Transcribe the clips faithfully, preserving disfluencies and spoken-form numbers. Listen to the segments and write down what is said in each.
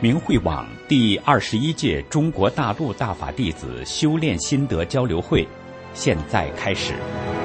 明慧网第二十一届中国大陆大法弟子修炼心得交流会现在开始。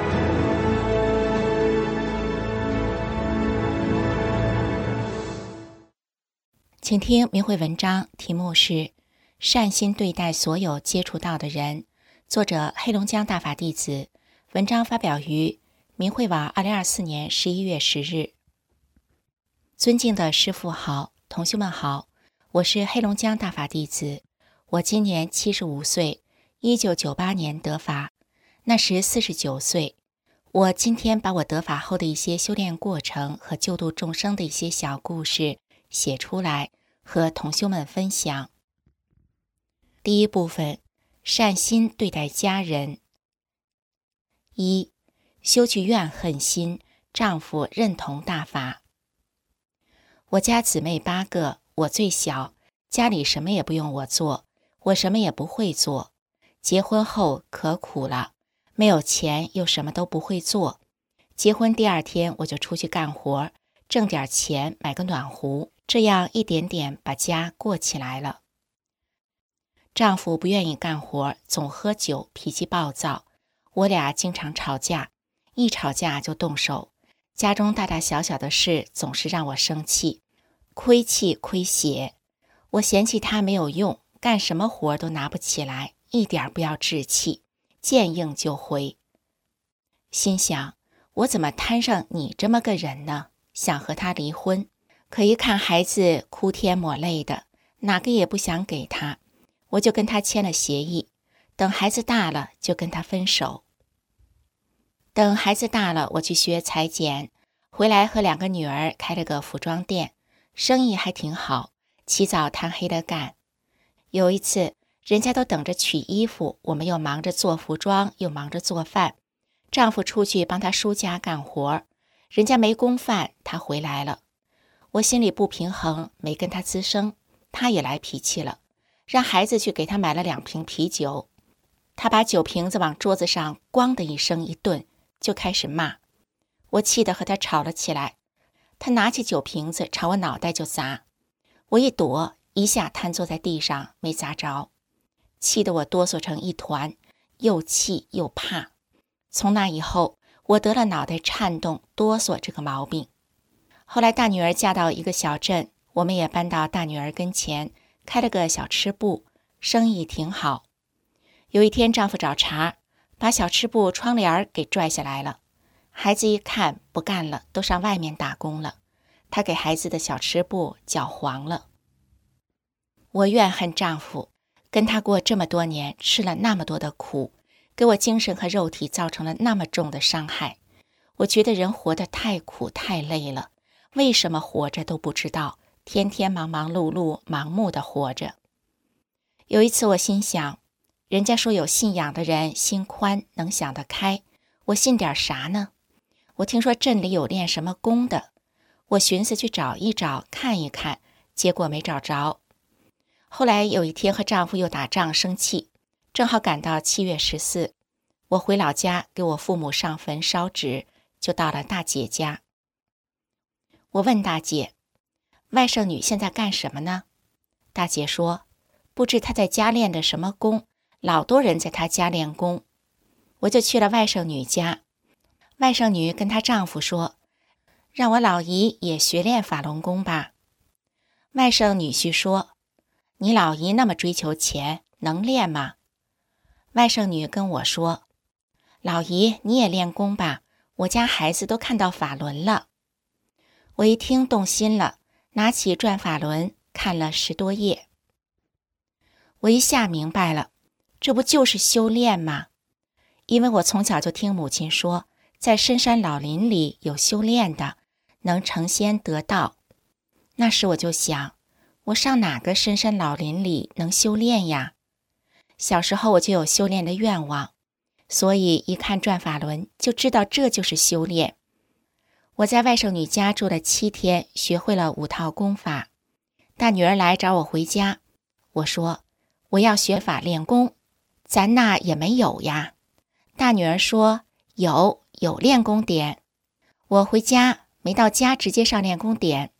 请听明慧文章，题目是善心对待所有接触到的人，作者黑龙江大法弟子，文章发表于明慧网二零二四年十一月十日。尊敬的师父好，同学们好，我是黑龙江大法弟子，我今年七十五岁，一九九八年得法，那时四十九岁。我今天把我得法后的一些修炼过程和救度众生的一些小故事写出来，和同修们分享。第一部分，善心对待家人。一、修去怨恨心，丈夫认同大法。我家姊妹八个，我最小，家里什么也不用我做，我什么也不会做。结婚后可苦了，没有钱又什么都不会做。结婚第二天我就出去干活，挣点钱买个暖壶，这样一点点把家过起来了。丈夫不愿意干活，总喝酒，脾气暴躁，我俩经常吵架，一吵架就动手。家中大大小小的事总是让我生气，亏气亏血。我嫌弃他没有用，干什么活都拿不起来，一点不要志气，见硬就回。心想，我怎么摊上你这么个人呢？想和他离婚，可一看孩子哭天抹泪的，哪个也不想给他，我就跟他签了协议，等孩子大了就跟他分手。等孩子大了，我去学裁剪，回来和两个女儿开了个服装店，生意还挺好，起早贪黑的干。有一次，人家都等着取衣服，我们又忙着做服装，又忙着做饭。丈夫出去帮他叔家干活，人家没供饭，他回来了。我心里不平衡，没跟他吱声，他也来脾气了，让孩子去给他买了两瓶啤酒。他把酒瓶子往桌子上咣的一声一顿，就开始骂。我气得和他吵了起来，他拿起酒瓶子朝我脑袋就砸，我一躲，一下瘫坐在地上，没砸着，气得我哆嗦成一团，又气又怕。从那以后，我得了脑袋颤动哆嗦这个毛病。后来大女儿嫁到一个小镇，我们也搬到大女儿跟前，开了个小吃部，生意挺好。有一天丈夫找茬，把小吃部窗帘给拽下来了。孩子一看不干了，都上外面打工了，他给孩子的小吃部搅黄了。我怨恨丈夫，跟他过这么多年，吃了那么多的苦，给我精神和肉体造成了那么重的伤害。我觉得人活得太苦太累了，为什么活着都不知道，天天忙忙碌碌，盲目的活着。有一次我心想，人家说有信仰的人心宽，能想得开，我信点啥呢？我听说镇里有练什么功的，我寻思去找一找，看一看，结果没找着。后来有一天和丈夫又打仗生气，正好赶到七月十四，我回老家给我父母上坟烧纸，就到了大姐家。我问大姐，外甥女现在干什么呢？大姐说，不知她在家练的什么功，老多人在她家练功。我就去了外甥女家，外甥女跟她丈夫说，让我老姨也学练法轮功吧。外甥女婿说，你老姨那么追求钱，能练吗？外甥女跟我说，老姨你也练功吧，我家孩子都看到法轮了。我一听动心了，拿起转法轮看了十多页。我一下明白了，这不就是修炼吗？因为我从小就听母亲说，在深山老林里有修炼的，能成仙得道。那时我就想，我上哪个深山老林里能修炼呀？小时候我就有修炼的愿望，所以一看转法轮就知道这就是修炼。我在外甥女家住了七天，学会了五套功法。大女儿来找我回家，我说我要学法练功，咱那也没有呀。大女儿说有有练功点。我回家没到家直接上练功点，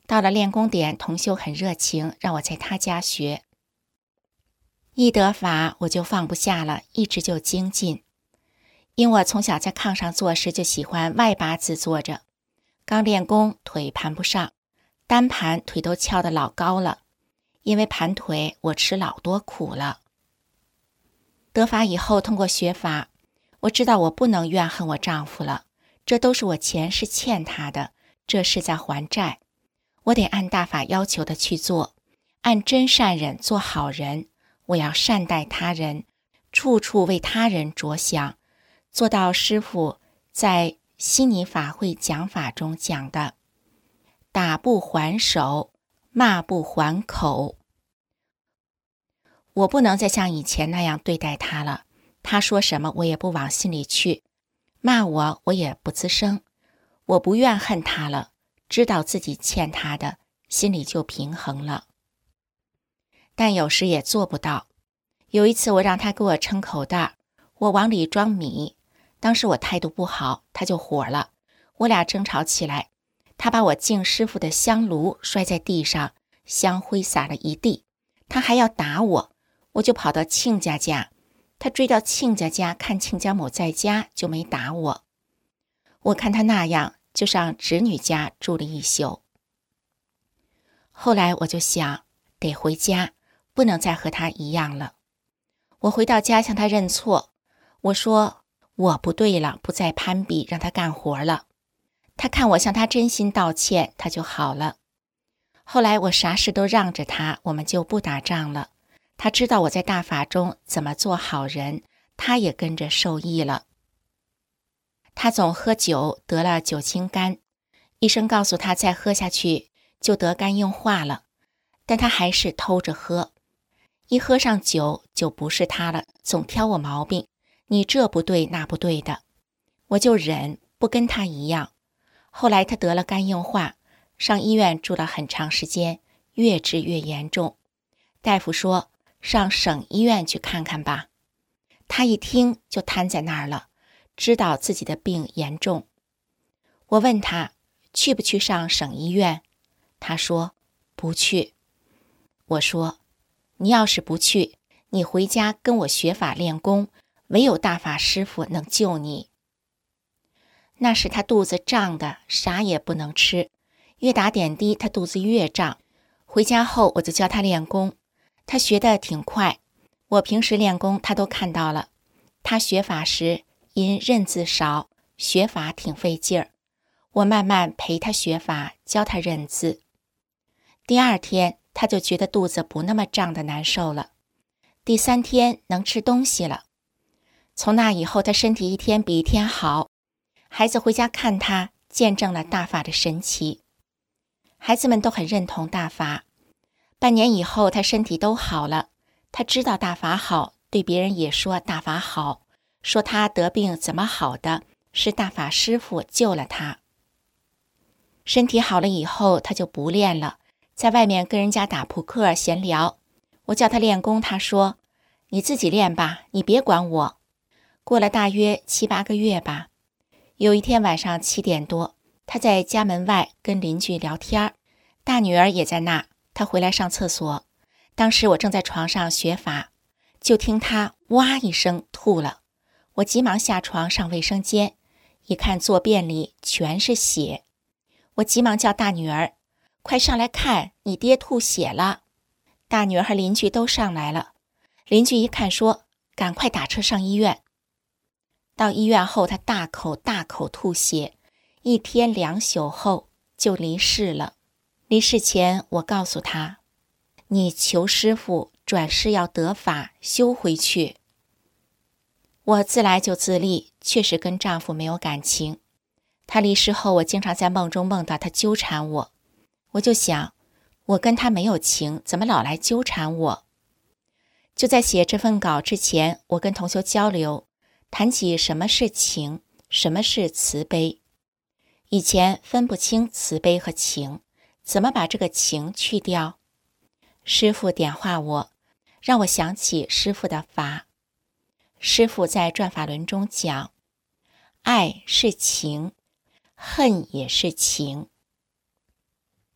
到了练功点，同修很热情，让我在他家学。一得法，我就放不下了，一直就精进。因我从小在炕上坐时就喜欢外八字坐着，刚练功腿盘不上，单盘腿都翘得老高了，因为盘腿我吃老多苦了。得法以后，通过学法，我知道我不能怨恨我丈夫了，这都是我前世欠他的，这是在还债。我得按大法要求的去做，按真善忍做好人，我要善待他人，处处为他人着想，做到师父在悉尼法会讲法中讲的打不还手，骂不还口。我不能再像以前那样对待他了，他说什么我也不往心里去，骂我我也不吱声，我不怨恨他了，知道自己欠他的，心里就平衡了。但有时也做不到。有一次我让他给我称口袋，我往里装米，当时我态度不好，他就火了，我俩争吵起来，他把我敬师傅的香炉摔在地上，香灰洒了一地，他还要打我，我就跑到亲家家，他追到亲家家看亲家母在家，就没打我。我看他那样，就上侄女家住了一宿。后来我就想，得回家，不能再和他一样了。我回到家向他认错，我说我不对了，不再攀比，让他干活了。他看我向他真心道歉，他就好了。后来我啥事都让着他，我们就不打仗了。他知道我在大法中怎么做好人，他也跟着受益了。他总喝酒，得了酒精肝，医生告诉他再喝下去就得肝硬化了，但他还是偷着喝。一喝上酒就不是他了，总挑我毛病，你这不对那不对的，我就忍，不跟他一样。后来他得了肝硬化，上医院住了很长时间，越治越严重。大夫说上省医院去看看吧，他一听就瘫在那儿了，知道自己的病严重。我问他去不去上省医院，他说不去。我说你要是不去，你回家跟我学法练功，唯有大法师父能救你。那时他肚子胀的啥也不能吃，越打点滴他肚子越胀。回家后我就教他练功，他学得挺快，我平时练功他都看到了。他学法时因认字少，学法挺费劲儿，我慢慢陪他学法，教他认字。第二天他就觉得肚子不那么胀的难受了，第三天能吃东西了。从那以后他身体一天比一天好，孩子回家看他，见证了大法的神奇。孩子们都很认同大法。半年以后他身体都好了，他知道大法好，对别人也说大法好，说他得病怎么好的，是大法师父救了他。身体好了以后他就不练了，在外面跟人家打扑克闲聊。我叫他练功，他说你自己练吧，你别管我。过了大约七八个月吧，有一天晚上七点多，他在家门外跟邻居聊天，大女儿也在那，他回来上厕所。当时我正在床上学法，就听他哇一声吐了。我急忙下床上卫生间，一看坐便里全是血。我急忙叫大女儿，快上来看，你爹吐血了。大女儿和邻居都上来了，邻居一看说赶快打车上医院。到医院后他大口大口吐血，一天两宿后就离世了。离世前我告诉他，你求师父转世要得法修回去。我自来就自立，确实跟丈夫没有感情。他离世后我经常在梦中梦到他纠缠我，我就想我跟他没有情，怎么老来纠缠我。就在写这份稿之前，我跟同修交流，谈起什么是情，什么是慈悲。以前分不清慈悲和情，怎么把这个情去掉？师父点化我，让我想起师父的法。师父在转法轮中讲，爱是情，恨也是情。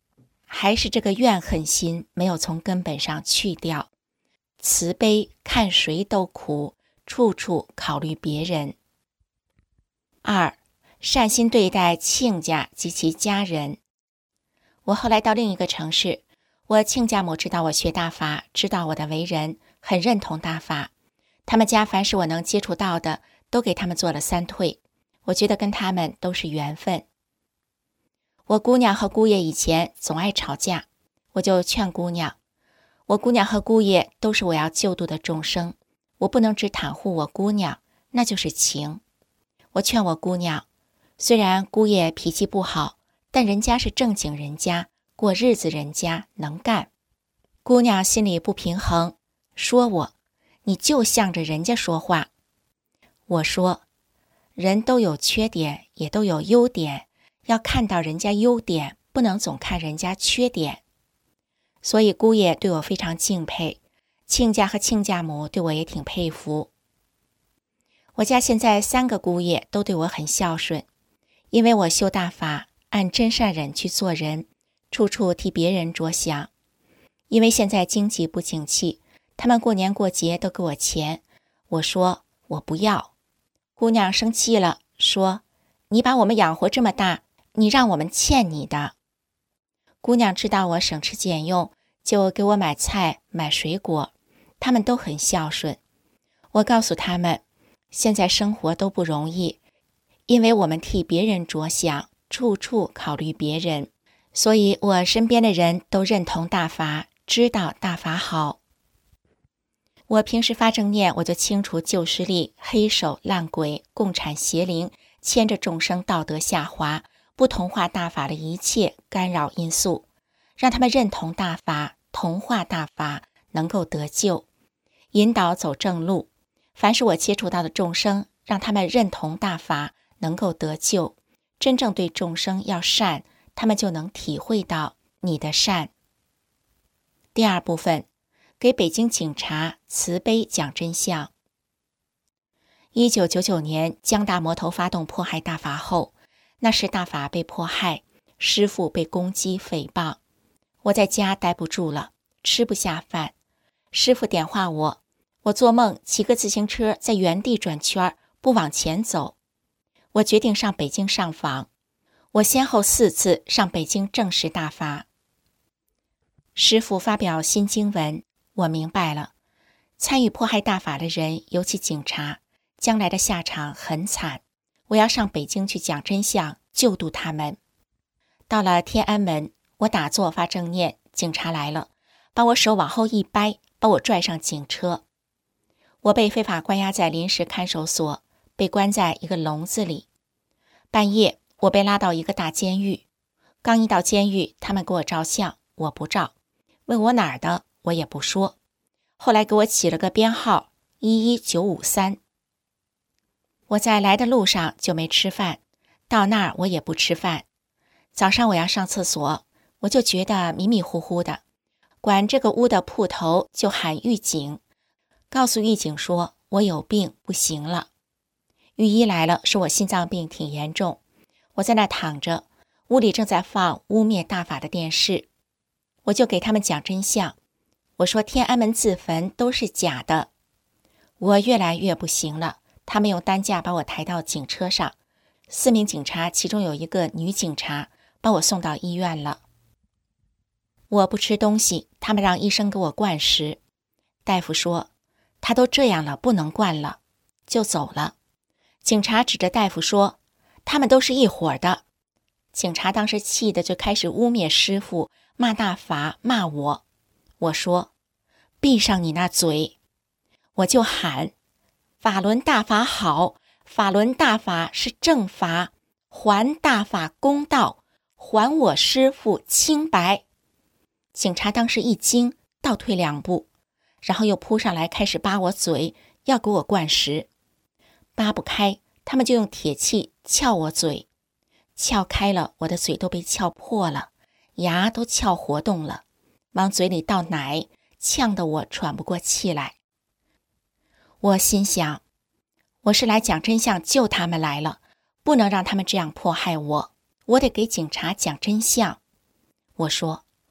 还是这个怨恨心没有从根本上去掉。慈悲看谁都苦，处处考虑别人。二，善心对待亲家及其家人。我后来到另一个城市，我亲家母知道我学大法，知道我的为人，很认同大法。他们家凡是我能接触到的，都给他们做了三退。我觉得跟他们都是缘分。我姑娘和姑爷以前总爱吵架，我就劝姑娘，我姑娘和姑爷都是我要救度的众生，我不能只袒护我姑娘，那就是情。我劝我姑娘，虽然姑爷脾气不好，但人家是正经人家，过日子人家能干。姑娘心里不平衡，说我，你就向着人家说话。我说，人都有缺点，也都有优点，要看到人家优点，不能总看人家缺点。所以姑爷对我非常敬佩，亲家和亲家母对我也挺佩服。我家现在三个姑爷都对我很孝顺，因为我修大法，按真善忍去做人，处处替别人着想。因为现在经济不景气，他们过年过节都给我钱，我说我不要。姑娘生气了，说你把我们养活这么大，你让我们欠你的。姑娘知道我省吃俭用，就给我买菜买水果，他们都很孝顺。我告诉他们，现在生活都不容易，因为我们替别人着想，处处考虑别人，所以我身边的人都认同大法，知道大法好。我平时发正念，我就清除旧势力、黑手、烂鬼、共产邪灵，牵着众生道德下滑，不同化大法的一切干扰因素，让他们认同大法，同化大法，能够得救，引导走正路。凡是我接触到的众生，让他们认同大法，能够得救，真正对众生要善，他们就能体会到你的善。第二部分，给北京警察慈悲讲真相。一九九九年，江大魔头发动迫害大法后，那时大法被迫害，师父被攻击诽谤，我在家待不住了，吃不下饭。师父点化我，我做梦骑个自行车在原地转圈，不往前走。我决定上北京上访，我先后四次上北京证实大法。师父发表新经文，我明白了，参与迫害大法的人，尤其警察，将来的下场很惨。我要上北京去讲真相，救度他们。到了天安门，我打坐发正念，警察来了，把我手往后一掰，把我拽上警车。我被非法关押在临时看守所，被关在一个笼子里。半夜，我被拉到一个大监狱。刚一到监狱，他们给我照相，我不照，问我哪儿的，我也不说。后来给我起了个编号一一九五三。我在来的路上就没吃饭，到那儿我也不吃饭。早上我要上厕所，我就觉得迷迷糊糊的，管这个屋的铺头就喊狱警，告诉狱警说我有病不行了。狱医来了，说我心脏病挺严重。我在那躺着，屋里正在放污蔑大法的电视，我就给他们讲真相。我说天安门自焚都是假的。我越来越不行了，他们用担架把我抬到警车上，四名警察，其中有一个女警察，把我送到医院了。我不吃东西，他们让医生给我灌食。大夫说他都这样了，不能灌了，就走了。警察指着大夫说他们都是一伙的。警察当时气得就开始污蔑师父，骂大法，骂我。我说闭上你那嘴。我就喊法轮大法好，法轮大法是正法，还大法公道，还我师父清白。警察当时一惊，倒退两步，然后又扑上来开始扒我嘴，要给我灌食。扒不开，他们就用铁器撬我嘴，撬开了，我的嘴都被撬破了，牙都撬活动了，往嘴里倒奶，呛得我喘不过气来。我心想，我是来讲真相救他们来了，不能让他们这样迫害我，我得给警察讲真相。我说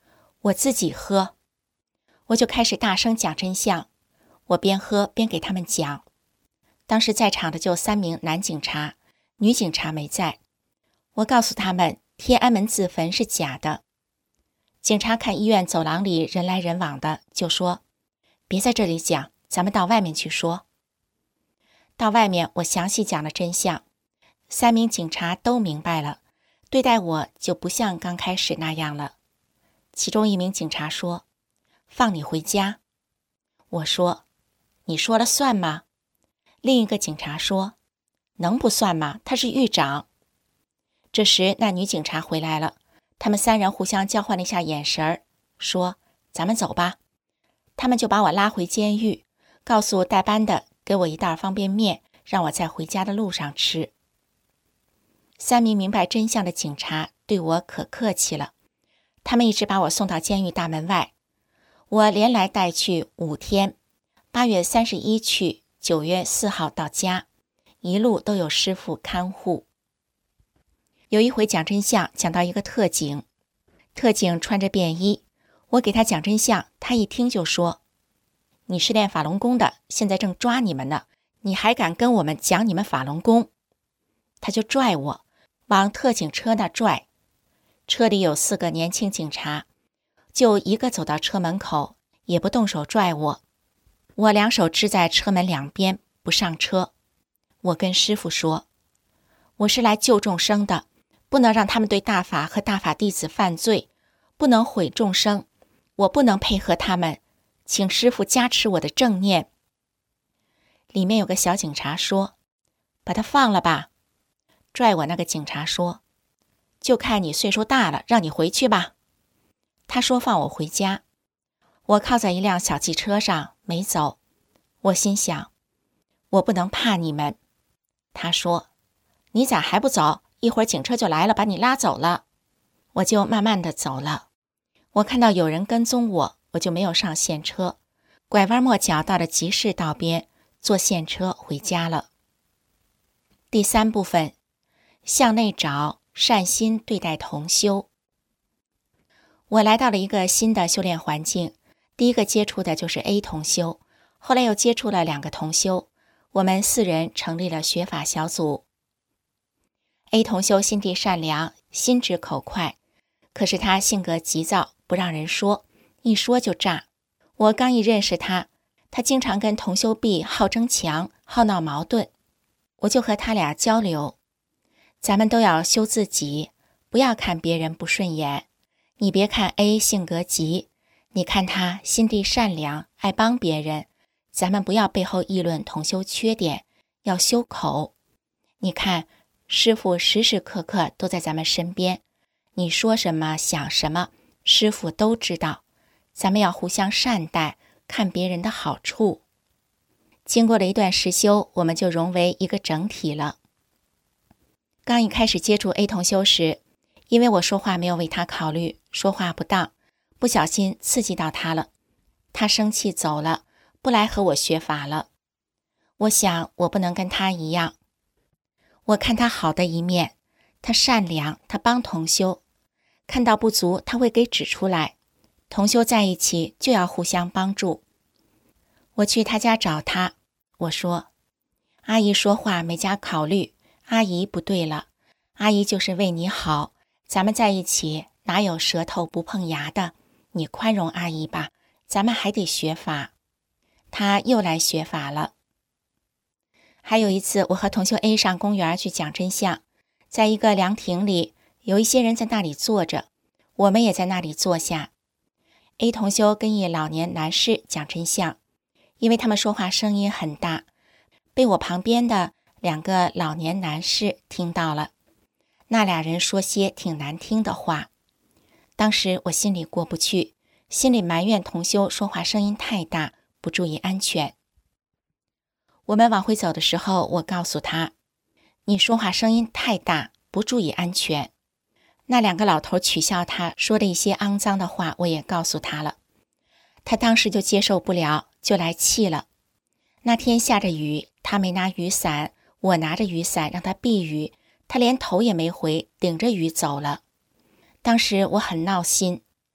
我自己喝。我就开始大声讲真相，我边喝边给他们讲。当时在场的就三名男警察，女警察没在。我告诉他们，天安门自焚是假的。警察看医院走廊里人来人往的，就说，别在这里讲，咱们到外面去说。到外面我详细讲了真相，三名警察都明白了，对待我就不像刚开始那样了。其中一名警察说，放你回家。我说，你说了算吗？另一个警察说，能不算吗？他是狱长。这时那女警察回来了，他们三人互相交换了一下眼神，说，咱们走吧。他们就把我拉回监狱，告诉带班的给我一袋方便面，让我在回家的路上吃。三名明白真相的警察对我可客气了，他们一直把我送到监狱大门外。我连来带去五天，八月三十一去，九月四号到家，一路都有师傅看护。有一回讲真相，讲到一个特警，特警穿着便衣，我给他讲真相，他一听就说，你是练法轮功的，现在正抓你们呢，你还敢跟我们讲你们法轮功？他就拽我，往特警车那拽。车里有四个年轻警察，就一个走到车门口，也不动手拽我。我两手支在车门两边，不上车。我跟师父说，我是来救众生的，不能让他们对大法和大法弟子犯罪，不能毁众生，我不能配合他们，请师父加持我的正念。里面有个小警察说，把他放了吧。拽我那个警察说，就看你岁数大了，让你回去吧。他说放我回家。我靠在一辆小汽车上没走，我心想，我不能怕你们。他说，你咋还不走？一会儿警车就来了，把你拉走了。我就慢慢的走了。我看到有人跟踪我，我就没有上线车，拐弯抹角到了集市道边，坐线车回家了。第三部分，向内找，善心对待同修。我来到了一个新的修炼环境，第一个接触的就是 A 同修，后来又接触了两个同修，我们四人成立了学法小组。A 同修心地善良，心直口快，可是他性格急躁，不让人说，一说就炸。我刚一认识他，他经常跟同修 B 好争强，好闹矛盾，我就和他俩交流，咱们都要修自己，不要看别人不顺眼。你别看 A 性格急，你看他心地善良，爱帮别人，咱们不要背后议论同修缺点，要修口。你看师父时时刻刻都在咱们身边，你说什么想什么，师父都知道，咱们要互相善待，看别人的好处。经过了一段实修，我们就融为一个整体了。刚一开始接触 A 同修时，因为我说话没有为他考虑，说话不当，不小心刺激到他了，他生气走了，不来和我学法了。我想我不能跟他一样，我看他好的一面，他善良，他帮同修，看到不足他会给指出来，同修在一起就要互相帮助。我去他家找他，我说，阿姨说话没加考虑，阿姨不对了，阿姨就是为你好，咱们在一起哪有舌头不碰牙的，你宽容阿姨吧，咱们还得学法。他又来学法了。还有一次，我和同修 A 上公园去讲真相，在一个凉亭里，有一些人在那里坐着，我们也在那里坐下。A 同修跟一老年男士讲真相，因为他们说话声音很大，被我旁边的两个老年男士听到了。那俩人说些挺难听的话，当时我心里过不去，心里埋怨同修说话声音太大，不注意安全。我们往回走的时候，我告诉他，你说话声音太大，不注意安全。那两个老头取笑他，说了一些肮脏的话，我也告诉他了。他当时就接受不了，就来气了。那天下着雨，他没拿雨伞，我拿着雨伞让他避雨，他连头也没回，顶着雨走了。当时我很闹心。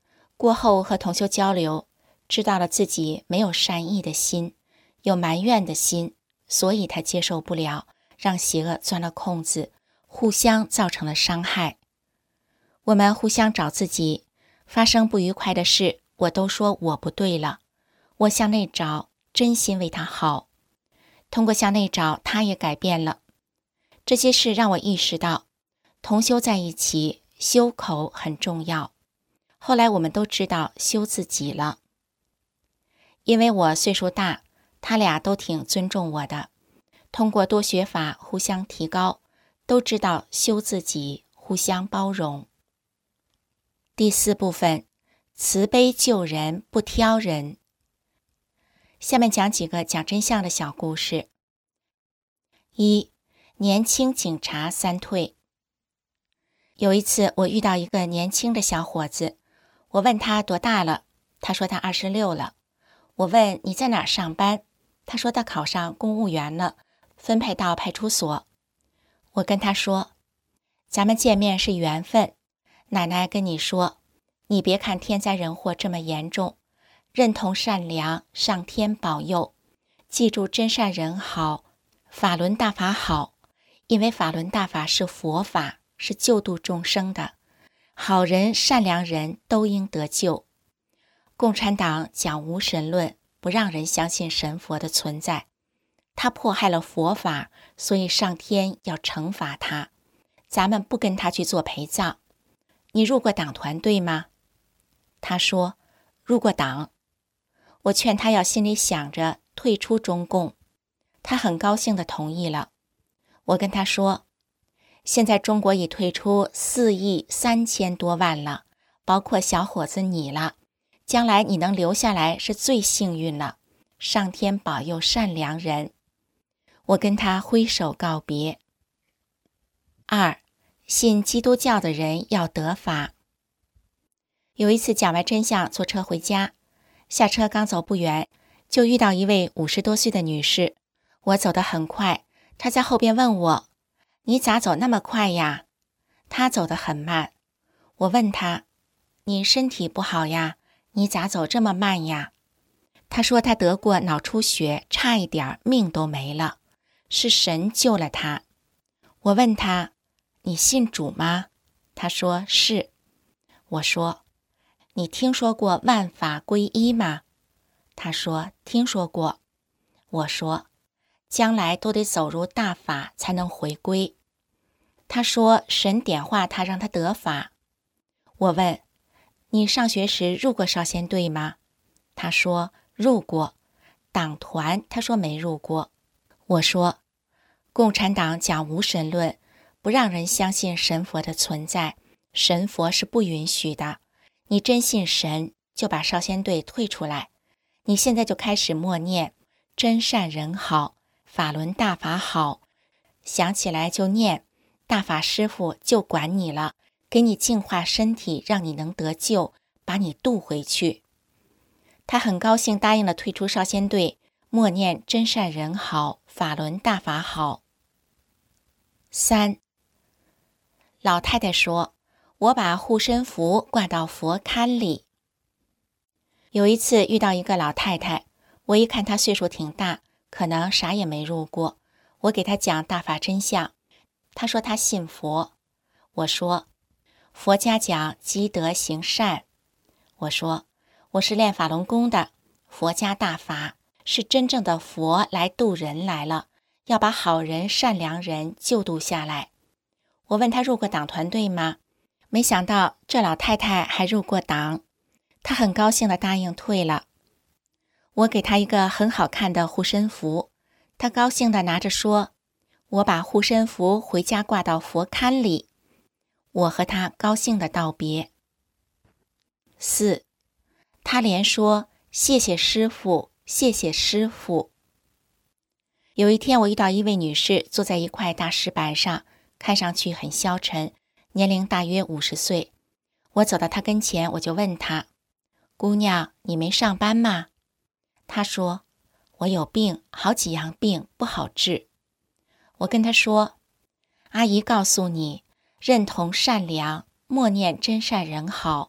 过后和同修交流，知道了自己没有善意的心，有埋怨的心，所以他接受不了，让邪恶钻了空子，互相造成了伤害。我们互相找自己，发生不愉快的事，我都说我不对了，我向内找，真心为他好。通过向内找，他也改变了。这些事让我意识到，同修在一起，修口很重要。后来我们都知道修自己了。因为我岁数大，他俩都挺尊重我的，通过多学法互相提高，都知道修自己，互相包容。第四部分，慈悲救人，不挑人。下面讲几个讲真相的小故事。一，年轻警察三退。有一次我遇到一个年轻的小伙子，我问他多大了，他说他二十六了。我问你在哪儿上班，他说他考上公务员了，分配到派出所。我跟他说，咱们见面是缘分，奶奶跟你说，你别看天灾人祸这么严重，认同善良，上天保佑，记住真善人好，法轮大法好，因为法轮大法是佛法，是救度众生的，好人善良人都应得救。共产党讲无神论，不让人相信神佛的存在，他迫害了佛法，所以上天要惩罚他，咱们不跟他去做陪葬。你入过党团队吗？他说入过党。我劝他要心里想着退出中共，他很高兴地同意了。我跟他说，现在中国已退出四亿三千多万了，包括小伙子你了，将来你能留下来是最幸运了，上天保佑善良人。我跟他挥手告别。二，信基督教的人要得法。有一次讲完真相，坐车回家，下车刚走不远，就遇到一位五十多岁的女士。我走得很快，她在后边问我，你咋走那么快呀？她走得很慢。我问她，你身体不好呀？你咋走这么慢呀？她说她得过脑出血，差一点命都没了，是神救了她。我问她，你信主吗？她说是。我说，你听说过万法归一吗？她说听说过。我说，将来都得走入大法才能回归。她说神点化她，让她得法。我问，你上学时入过少先队吗？她说入过。党团她说没入过。我说，共产党讲无神论，不让人相信神佛的存在，神佛是不允许的。你真信神，就把少先队退出来，你现在就开始默念真善人好，法轮大法好，想起来就念，大法师父就管你了，给你净化身体，让你能得救，把你渡回去。他很高兴答应了退出少先队，默念真善人好，法轮大法好。三，老太太说，我把护身符挂到佛龛里。有一次遇到一个老太太，我一看她岁数挺大，可能啥也没入过，我给她讲大法真相。她说她信佛。我说，佛家讲积德行善。我说，我是练法轮功的，佛家大法是真正的佛来渡人来了，要把好人善良人救度下来。我问她入过党团队吗？没想到这老太太还入过党，她很高兴地答应退了。我给她一个很好看的护身符，她高兴地拿着说，我把护身符回家挂到佛龛里。我和她高兴地道别。四，她连说谢谢师父，谢谢师父。有一天我遇到一位女士坐在一块大石板上，看上去很消沉，年龄大约五十岁。我走到她跟前，我就问她，姑娘，你没上班吗？她说，我有病，好几样病不好治。我跟她说，阿姨告诉你，认同善良，默念真善人好，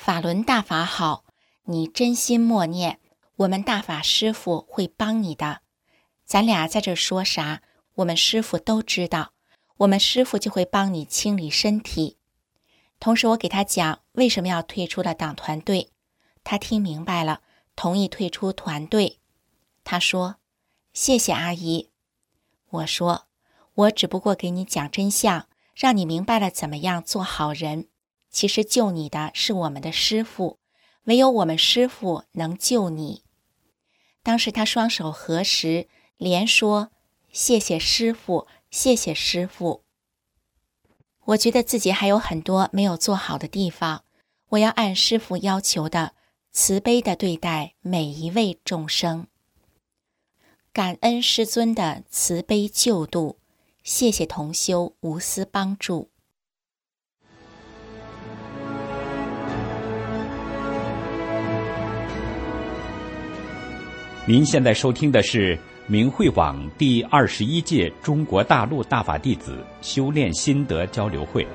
法轮大法好，你真心默念，我们大法师父会帮你的。咱俩在这说啥，我们师父都知道，我们师父就会帮你清理身体。同时我给他讲为什么要退出了党团队，他听明白了，同意退出团队。他说，谢谢阿姨。我说，我只不过给你讲真相，让你明白了怎么样做好人。其实救你的是我们的师父，唯有我们师父能救你。当时他双手合十，连说，谢谢师父，谢谢师父。我觉得自己还有很多没有做好的地方，我要按师父要求的慈悲地对待每一位众生。感恩师尊的慈悲救度，谢谢同修无私帮助。 您现在收听的是明慧网第二十一届中国大陆大法弟子修炼心得交流会。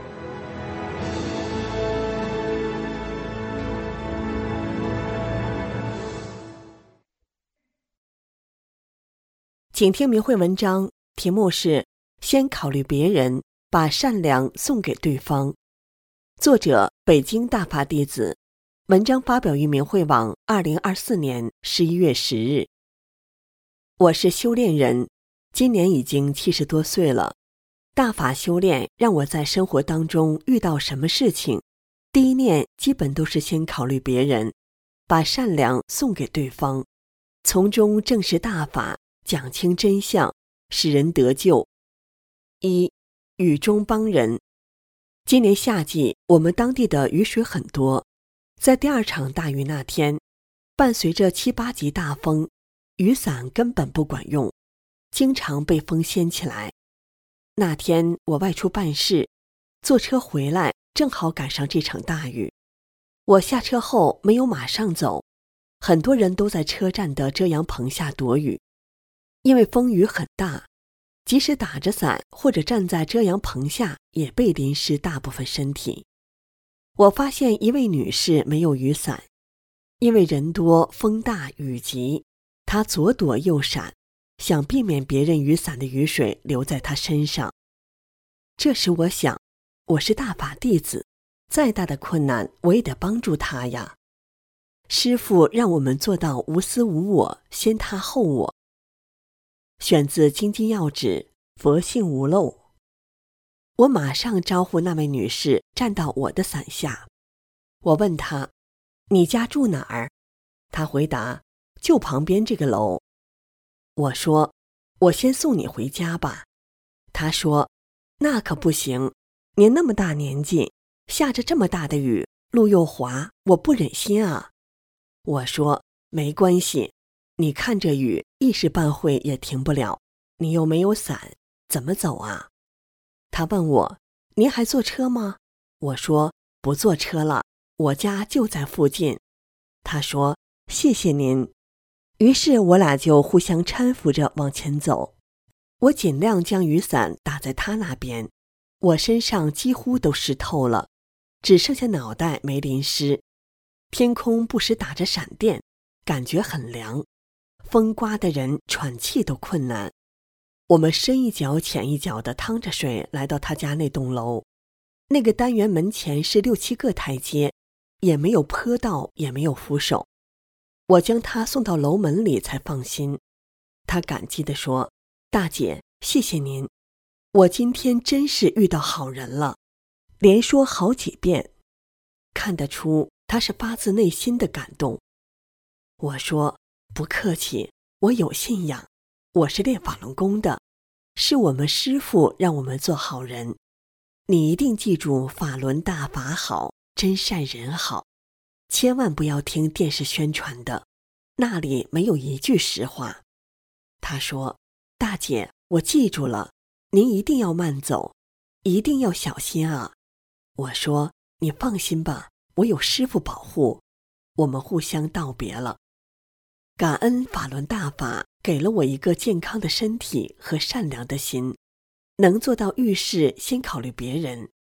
请听明慧文章，题目是先考虑别人，把善良送给对方。作者北京大法弟子，文章发表于明慧网二零二四年十一月十日。我是修炼人，今年已经七十多岁了。大法修炼让我在生活当中遇到什么事情，第一念基本都是先考虑别人，把善良送给对方，从中证实大法，讲清真相，使人得救。一、雨中帮人。今年夏季，我们当地的雨水很多，在第二场大雨那天，伴随着七八级大风，雨伞根本不管用，经常被风掀起来。那天我外出办事，坐车回来，正好赶上这场大雨。我下车后没有马上走，很多人都在车站的遮阳棚下躲雨。因为风雨很大，即使打着伞或者站在遮阳棚下，也被淋湿大部分身体。我发现一位女士没有雨伞，因为人多风大雨急，她左躲右闪，想避免别人雨伞的雨水流在她身上。这时我想，我是大法弟子，再大的困难我也得帮助她呀。师父让我们做到无私无我，先他后我。选自《京津要旨》，佛性无漏。我马上招呼那位女士站到我的伞下。我问她，你家住哪儿？她回答，就旁边这个楼。我说，我先送你回家吧。她说，那可不行，您那么大年纪，下着这么大的雨，路又滑，我不忍心啊。我说，没关系，你看这雨一时半会也停不了，你又没有伞，怎么走啊？他问我，您还坐车吗？我说，不坐车了，我家就在附近。他说，谢谢您。于是我俩就互相搀扶着往前走。我尽量将雨伞打在他那边，我身上几乎都湿透了，只剩下脑袋没淋湿。天空不时打着闪电，感觉很凉，风刮得人喘气都困难。我们深一脚浅一脚地趟着水来到他家那栋楼。那个单元门前是六七个台阶，也没有坡道，也没有扶手。我将他送到楼门里才放心。他感激地说，大姐，谢谢您，我今天真是遇到好人了，连说好几遍。看得出他是发自内心的感动。我说，不客气，我有信仰，我是练法轮功的，是我们师父让我们做好人。你一定记住法轮大法好，真善人好，千万不要听电视宣传的，那里没有一句实话。他说，大姐，我记住了，您一定要慢走，一定要小心啊。我说，你放心吧，我有师父保护。我们互相道别了。感恩法轮大法给了我一个健康的身体和善良的心，能做到遇事先考虑别人，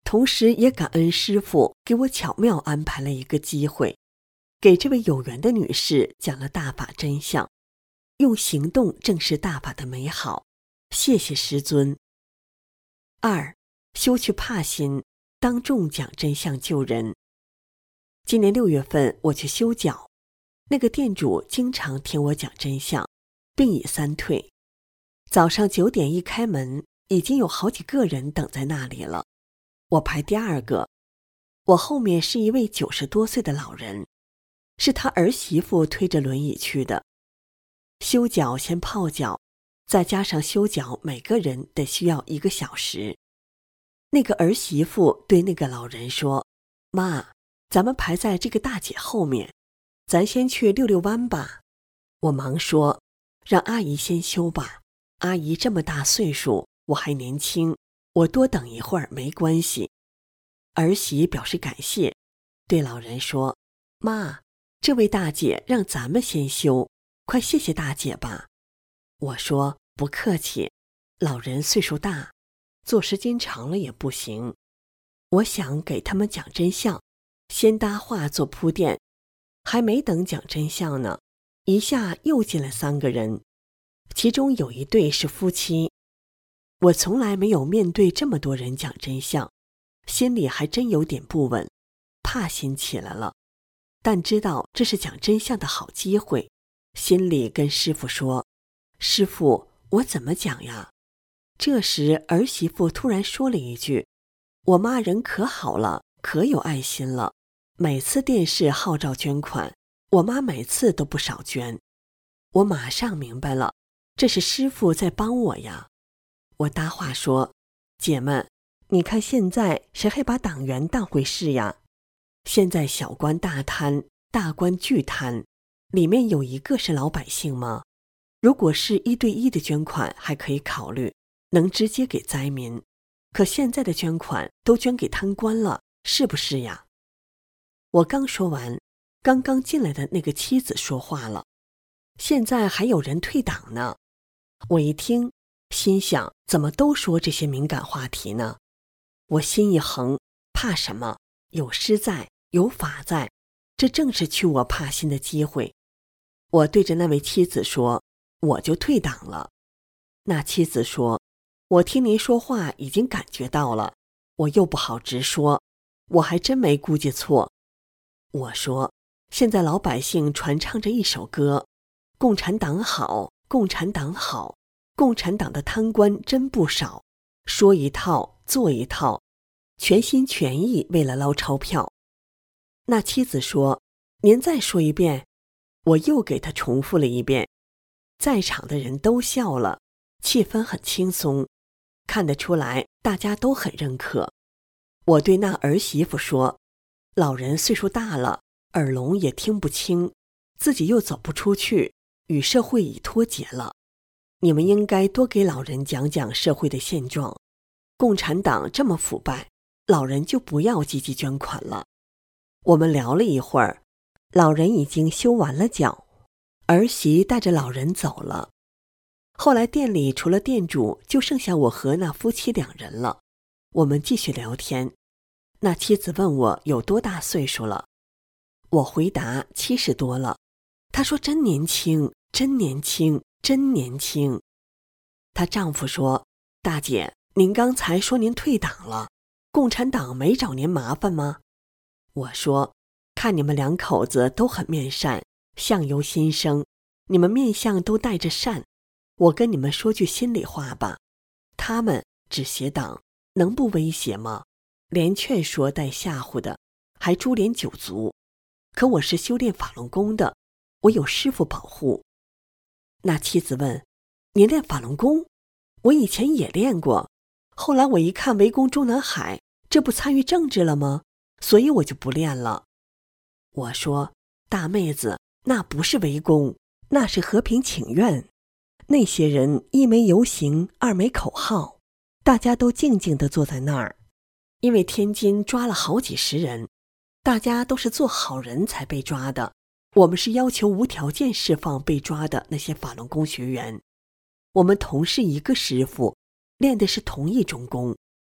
同时也感恩师父给我巧妙安排了一个机会，给这位有缘的女士讲了大法真相，用行动证实大法的美好，谢谢师尊。二，修去怕心，当众讲真相救人。今年六月份我去修脚，那个店主经常听我讲真相，并已三退。早上九点一开门，已经有好几个人等在那里了，我排第二个。我后面是一位九十多岁的老人，是他儿媳妇推着轮椅去的。修脚先泡脚，再加上修脚，每个人得需要一个小时。那个儿媳妇对那个老人说：“妈，咱们排在这个大姐后面，咱先去遛遛弯吧。”我忙说：“让阿姨先修吧，阿姨这么大岁数，我还年轻，我多等一会儿没关系。”儿媳表示感谢，对老人说：“妈，这位大姐让咱们先修，快谢谢大姐吧。”我说：“不客气，老人岁数大，坐时间长了也不行。”我想给他们讲真相，先搭话做铺垫，还没等讲真相呢，一下又进来三个人，其中有一对是夫妻。我从来没有面对这么多人讲真相，心里还真有点不稳，怕心起来了。但知道这是讲真相的好机会，心里跟师父说：“师父，我怎么讲呀？”这时儿媳妇突然说了一句：“我妈人可好了，可有爱心了，每次电视号召捐款，我妈每次都不少捐。”我马上明白了，这是师父在帮我呀。我搭话说：“姐们，你看现在谁还把党员当回事呀？现在小官大贪，大官巨贪，里面有一个是老百姓吗？如果是一对一的捐款还可以考虑，能直接给灾民，可现在的捐款都捐给贪官了，是不是呀？”我刚说完，刚刚进来的那个妻子说话了：“现在还有人退党呢。”我一听，心想怎么都说这些敏感话题呢？我心一横，怕什么？有师在，有法在，这正是去我怕心的机会。我对着那位妻子说：“我就退党了。”那妻子说：“我听您说话已经感觉到了。”我又不好直说，我还真没估计错。我说：“现在老百姓传唱着一首歌，共产党好，共产党好，共产党的贪官真不少，说一套做一套，全心全意为了捞钞票。”那妻子说：“您再说一遍。”我又给他重复了一遍，在场的人都笑了，气氛很轻松，看得出来大家都很认可。我对那儿媳妇说：“老人岁数大了，耳聋也听不清，自己又走不出去，与社会已脱节了。你们应该多给老人讲讲社会的现状。共产党这么腐败，老人就不要积极捐款了。”我们聊了一会儿，老人已经修完了脚，儿媳带着老人走了。后来店里除了店主，就剩下我和那夫妻两人了。我们继续聊天，那妻子问我有多大岁数了，我回答七十多了。她说：“真年轻，真年轻，真年轻。”她丈夫说：“大姐，您刚才说您退党了，共产党没找您麻烦吗？”我说：“看你们两口子都很面善，相由心生，你们面相都带着善。我跟你们说句心里话吧，他们只邪党，能不威胁吗？连劝说带吓唬的，还株连九族。可我是修炼法轮功的，我有师父保护。”那妻子问：“您练法轮功？我以前也练过，后来我一看围攻中南海，这不参与政治了吗？所以我就不练了。”我说：“大妹子，那不是围攻，那是和平请愿。那些人一没游行，二没口号，大家都静静地坐在那儿。因为天津抓了好几十人，大家都是做好人才被抓的，我们是要求无条件释放被抓的那些法轮功学员。我们同是一个师傅，练的是同一种功。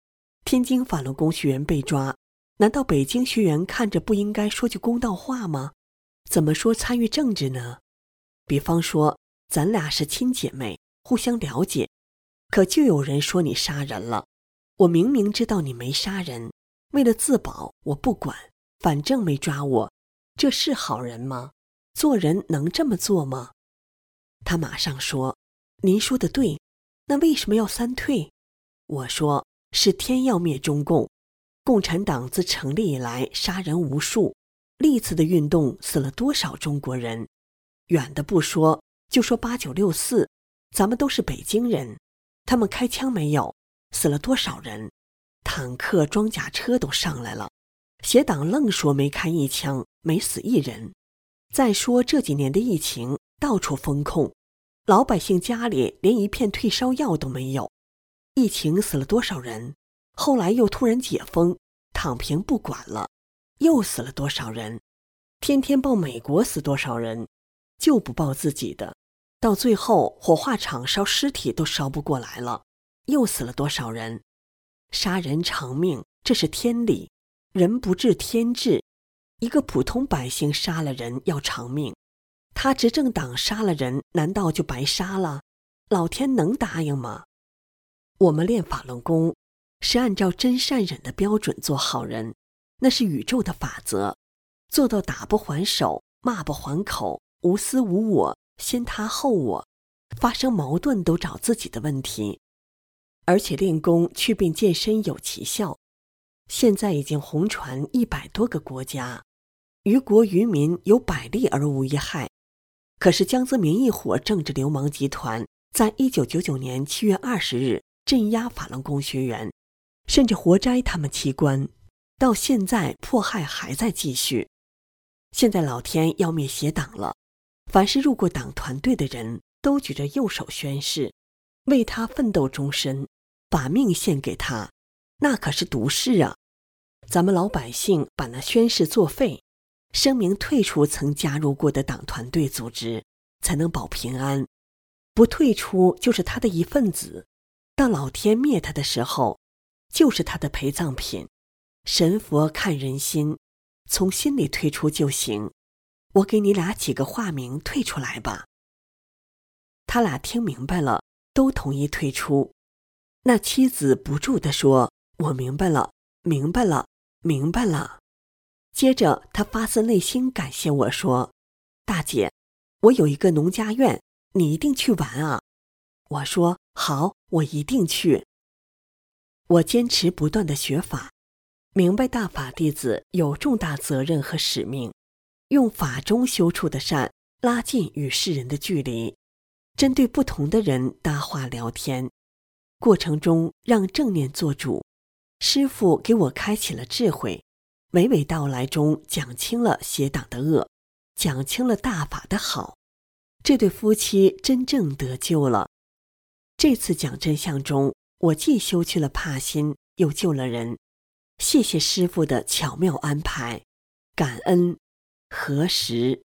天津法轮功学员被抓，难道北京学员看着不应该说句公道话吗？怎么说参与政治呢？比方说，咱俩是亲姐妹，互相了解，可就有人说你杀人了。我明明知道你没杀人，为了自保，我不管，反正没抓我，这是好人吗？做人能这么做吗？他马上说，您说的对，那为什么要三退？我说，是天要灭中共，共产党自成立以来杀人无数，历次的运动死了多少中国人？远的不说，就说八九六四，咱们都是北京人，他们开枪没有，死了多少人？坦克、装甲车都上来了，协党愣说没开一枪，没死一人。再说这几年的疫情，到处封控，老百姓家里连一片退烧药都没有。疫情死了多少人？后来又突然解封，躺平不管了，又死了多少人？天天报美国死多少人，就不报自己的，到最后火化场烧尸体都烧不过来了，又死了多少人？杀人偿命，这是天理，人不治天治。一个普通百姓杀了人要偿命，他执政党杀了人难道就白杀了？老天能答应吗？我们练法轮功是按照真善忍的标准做好人，那是宇宙的法则，做到打不还手，骂不还口，无私无我，先他后我，发生矛盾都找自己的问题。而且练功祛病健身有奇效，现在已经红传一百多个国家，于国于民有百利而无一害。可是江泽民一伙政治流氓集团在一九九九年七月二十日镇压法轮功学员，甚至活摘他们器官，到现在迫害还在继续。现在老天要灭邪党了，凡是入过党团队的人都举着右手宣誓，为他奋斗终身，把命献给他，那可是毒誓啊！咱们老百姓把那宣誓作废，声明退出曾加入过的党团队组织，才能保平安。不退出就是他的一份子，到老天灭他的时候，就是他的陪葬品。神佛看人心，从心里退出就行。我给你俩起个化名，退出来吧。他俩听明白了，都同意退出。那妻子不住地说，我明白了，明白了，明白了。接着他发自内心感谢我说，大姐，我有一个农家院，你一定去玩啊。我说好，我一定去。我坚持不断的学法，明白大法弟子有重大责任和使命，用法中修处的善拉近与世人的距离，针对不同的人搭话聊天，过程中让正念做主。师父给我开启了智慧，娓娓道来中讲清了邪党的恶，讲清了大法的好。这对夫妻真正得救了。这次讲真相中，我既修去了怕心，又救了人。谢谢师父的巧妙安排，感恩何时。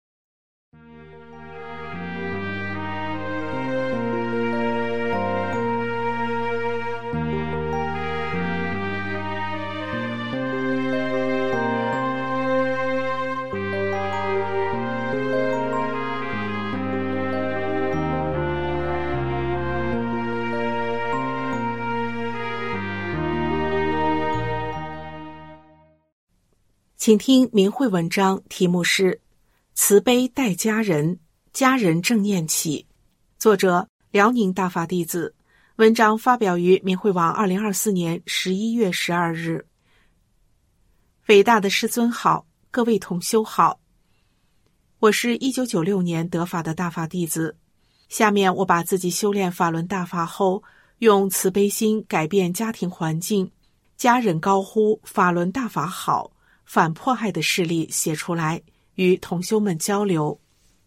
请听明慧文章，题目是慈悲待家人，家人正念起，作者辽宁大法弟子，文章发表于明慧网二零二四年十一月十二日。伟大的师尊好，各位同修好，我是一九九六年得法的大法弟子，下面我把自己修炼法轮大法后，用慈悲心改变家庭环境，家人高呼法轮大法好，反迫害的事例写出来，与同修们交流。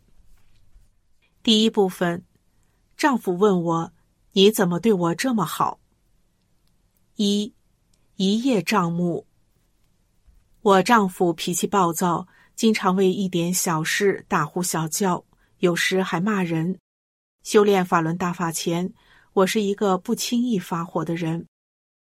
第一部分，丈夫问我，你怎么对我这么好？一，一叶障目。我丈夫脾气暴躁，经常为一点小事大呼小叫，有时还骂人。修炼法轮大法前，我是一个不轻易发火的人。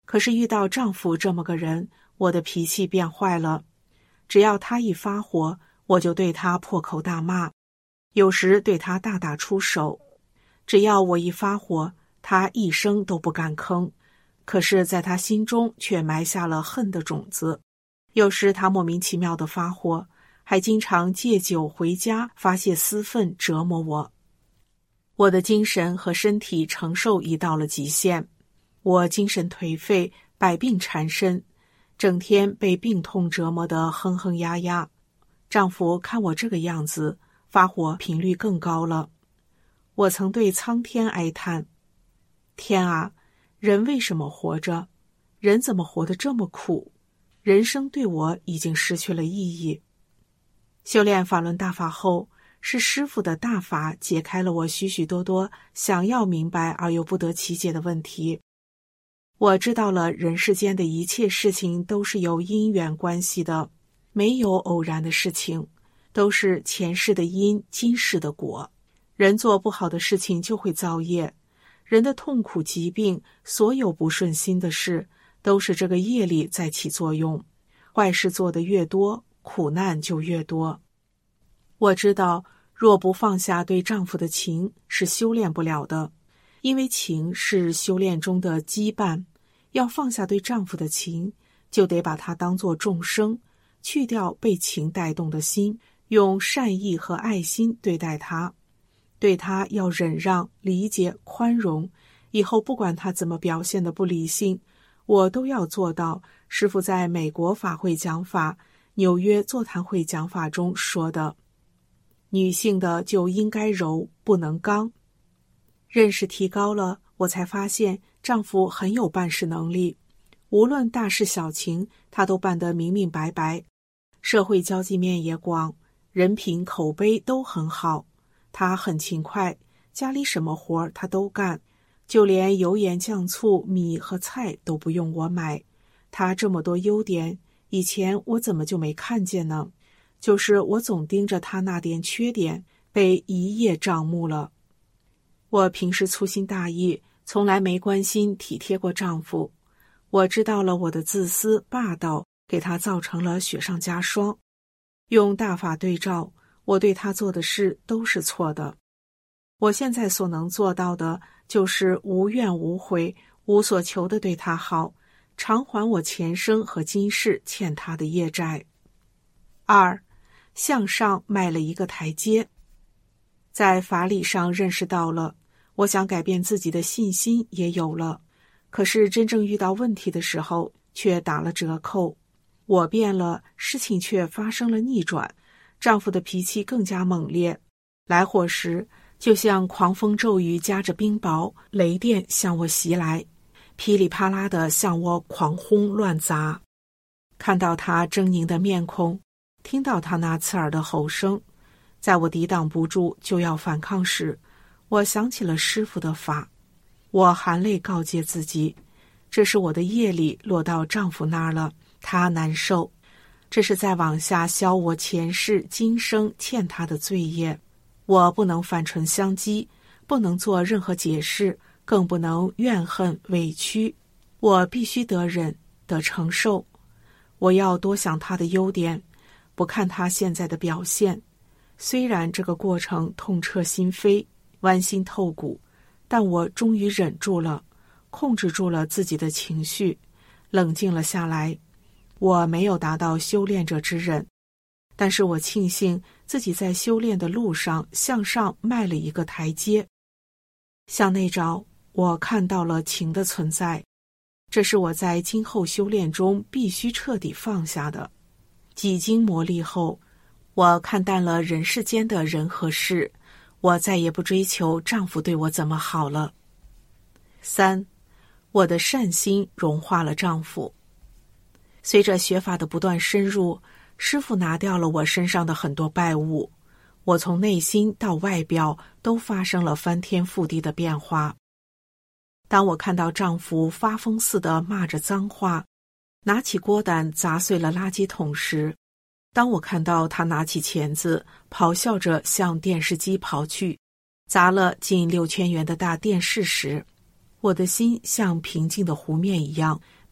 可是遇到丈夫这么个人，我的脾气变坏了。只要他一发火，我就对他破口大骂，有时对他大打出手。只要我一发火，他一声都不敢吭，可是在他心中却埋下了恨的种子。有时他莫名其妙的发火，还经常借酒回家发泄私愤，折磨我。我的精神和身体承受已到了极限，我精神颓废，百病缠身，整天被病痛折磨得哼哼呀呀。丈夫看我这个样子，发火频率更高了。我曾对苍天哀叹，天啊，人为什么活着？人怎么活得这么苦？人生对我已经失去了意义。修炼法轮大法后，是师父的大法解开了我许许多多想要明白而又不得其解的问题。我知道了人世间的一切事情都是有因缘关系的，没有偶然的事情，都是前世的因，今世的果。人做不好的事情就会造业，人的痛苦、疾病，所有不顺心的事，都是这个业力在起作用。坏事做得越多，苦难就越多。我知道，若不放下对丈夫的情，是修炼不了的，因为情是修炼中的羁绊。要放下对丈夫的情，就得把它当作众生，去掉被情带动的心，用善意和爱心对待他。对他要忍让、理解、宽容，以后不管他怎么表现的不理性，我都要做到师父在美国法会讲法、纽约座谈会讲法中说的，女性的就应该柔，不能刚。认识提高了，我才发现丈夫很有办事能力，无论大事小情，他都办得明明白白，社会交际面也广，人品口碑都很好。他很勤快，家里什么活他都干，就连油盐酱醋米和菜都不用我买。他这么多优点，以前我怎么就没看见呢？就是我总盯着他那点缺点，被一叶障目了。我平时粗心大意，从来没关心体贴过丈夫。我知道了我的自私霸道，给他造成了雪上加霜。用大法对照，我对他做的事都是错的。我现在所能做到的，就是无怨无悔，无所求的对他好，偿还我前生和今世欠他的业债。二，向上迈了一个台阶。在法理上认识到了，我想改变自己的信心也有了，可是真正遇到问题的时候，却打了折扣。我变了，事情却发生了逆转。丈夫的脾气更加猛烈，来火时就像狂风骤雨夹着冰雹，雷电向我袭来，噼里啪啦地向我狂轰乱砸。看到他狰狞的面孔，听到他那刺耳的吼声，在我抵挡不住就要反抗时，我想起了师父的法。我含泪告诫自己，这是我的业力落到丈夫那儿了，他难受，这是在往下消我前世今生欠他的罪业。我不能反唇相讥，不能做任何解释，更不能怨恨委屈。我必须得忍，得承受。我要多想他的优点，不看他现在的表现。虽然这个过程痛彻心扉，剜心透骨，但我终于忍住了，控制住了自己的情绪，冷静了下来。我没有达到修炼者之忍，但是我庆幸自己在修炼的路上向上迈了一个台阶。向内找，我看到了情的存在，这是我在今后修炼中必须彻底放下的。几经磨砺后，我看淡了人世间的人和事，我再也不追求丈夫对我怎么好了。三，我的善心融化了丈夫。随着学法的不断深入，师父拿掉了我身上的很多败物，我从内心到外表都发生了翻天覆地的变化。当我看到丈夫发疯似的骂着脏话，拿起锅胆砸碎了垃圾桶时，当我看到他拿起钳子咆哮着向电视机跑去，砸了近六千元的大电视时，我的心像平静的湖面一样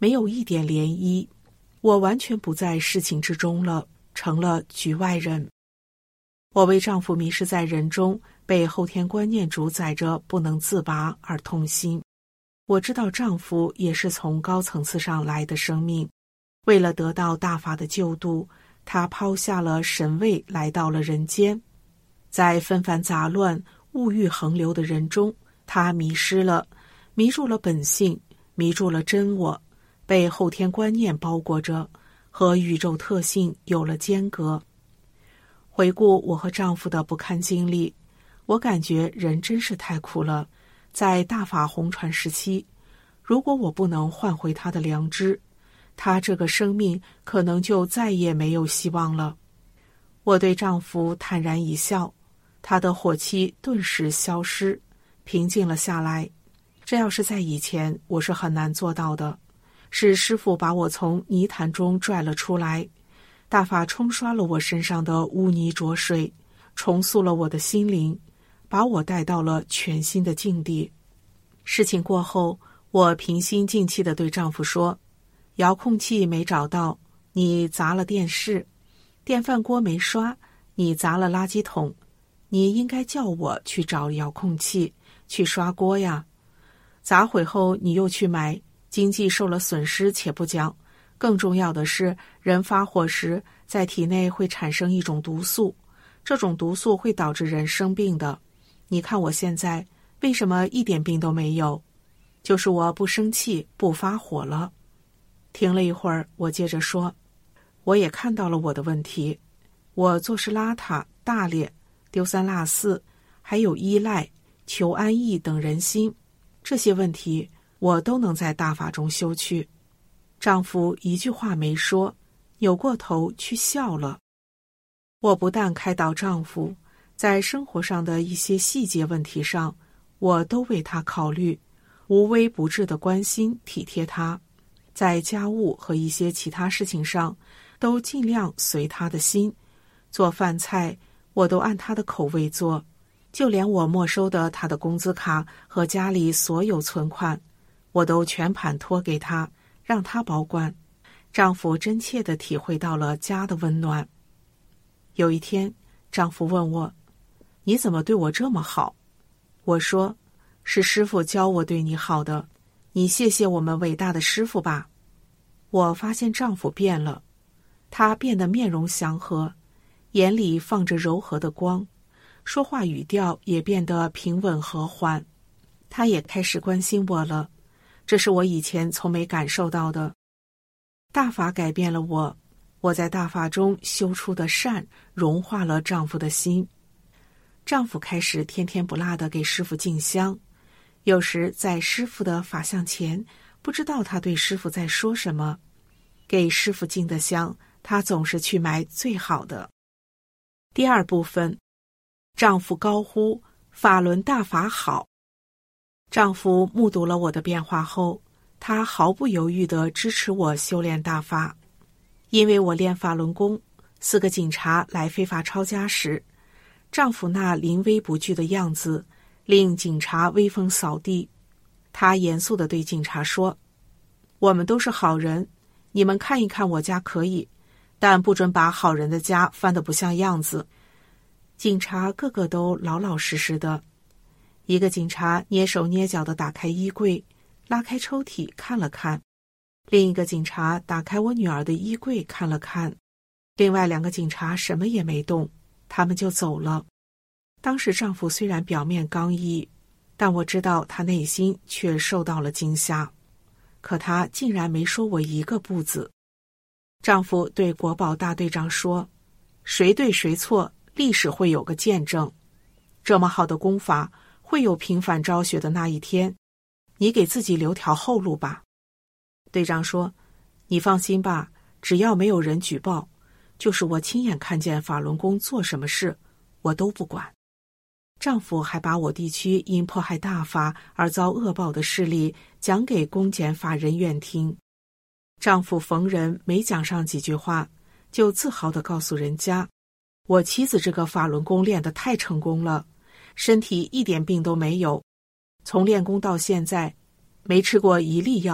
没有一点涟漪，我完全不在事情之中了，成了局外人。我为丈夫迷失在人中，被后天观念主宰着不能自拔而痛心。我知道丈夫也是从高层次上来的生命，为了得到大法的救度，他抛下了神位来到了人间。在纷繁杂乱、物欲横流的人中，他迷失了，迷住了本性，迷住了真我，被后天观念包裹着，和宇宙特性有了间隔。回顾我和丈夫的不堪经历，我感觉人真是太苦了。在大法红传时期，如果我不能换回他的良知，他这个生命可能就再也没有希望了。我对丈夫坦然一笑，他的火气顿时消失，平静了下来。这要是在以前，我是很难做到的。是师父把我从泥潭中拽了出来，大法冲刷了我身上的污泥浊水，重塑了我的心灵，把我带到了全新的境地。事情过后，我平心静气地对丈夫说，遥控器没找到，你砸了电视；电饭锅没刷，你砸了垃圾桶。你应该叫我去找遥控器，去刷锅呀。砸毁后你又去买，经济受了损失且不讲，更重要的是，人发火时在体内会产生一种毒素，这种毒素会导致人生病的。你看我现在为什么一点病都没有？就是我不生气，不发火了。停了一会儿，我接着说，我也看到了我的问题，我做事邋遢、大咧、丢三落四，还有依赖、求安逸等人心，这些问题我都能在大法中修去。丈夫一句话没说，扭过头去笑了。我不但开导丈夫，在生活上的一些细节问题上，我都为他考虑，无微不至的关心体贴他。在家务和一些其他事情上，都尽量随他的心。做饭菜，我都按他的口味做，就连我没收的他的工资卡和家里所有存款，我都全盘托给他，让他保管。丈夫真切地体会到了家的温暖。有一天，丈夫问我，你怎么对我这么好？我说，是师父教我对你好的，你谢谢我们伟大的师父吧。我发现丈夫变了，他变得面容祥和，眼里放着柔和的光，说话语调也变得平稳和缓。他也开始关心我了，这是我以前从没感受到的。大法改变了我，我在大法中修出的善融化了丈夫的心。丈夫开始天天不落地给师父敬香，有时在师父的法像前，不知道他对师父在说什么。给师父敬的香，他总是去买最好的。第二部分，丈夫高呼法轮大法好。丈夫目睹了我的变化后，他毫不犹豫地支持我修炼大法。因为我练法轮功，四个警察来非法抄家时，丈夫那临危不惧的样子令警察威风扫地。他严肃地对警察说，我们都是好人，你们看一看我家可以，但不准把好人的家翻得不像样子。警察个个都老老实实的。一个警察蹑手蹑脚地打开衣柜，拉开抽屉看了看。另一个警察打开我女儿的衣柜看了看。另外两个警察什么也没动，他们就走了。当时丈夫虽然表面刚毅，但我知道他内心却受到了惊吓。可他竟然没说我一个不字。丈夫对国保大队长说，谁对谁错，历史会有个见证。这么好的功法，会有平反昭雪的那一天，你给自己留条后路吧。队长说，你放心吧，只要没有人举报，就是我亲眼看见法轮功做什么事，我都不管。丈夫还把我地区因迫害大法而遭恶报的事例讲给公检法人员听。丈夫逢人没讲上几句话，就自豪地告诉人家，我妻子这个法轮功练得太成功了，身体一点病都没有，从练功到现在没吃过一粒药，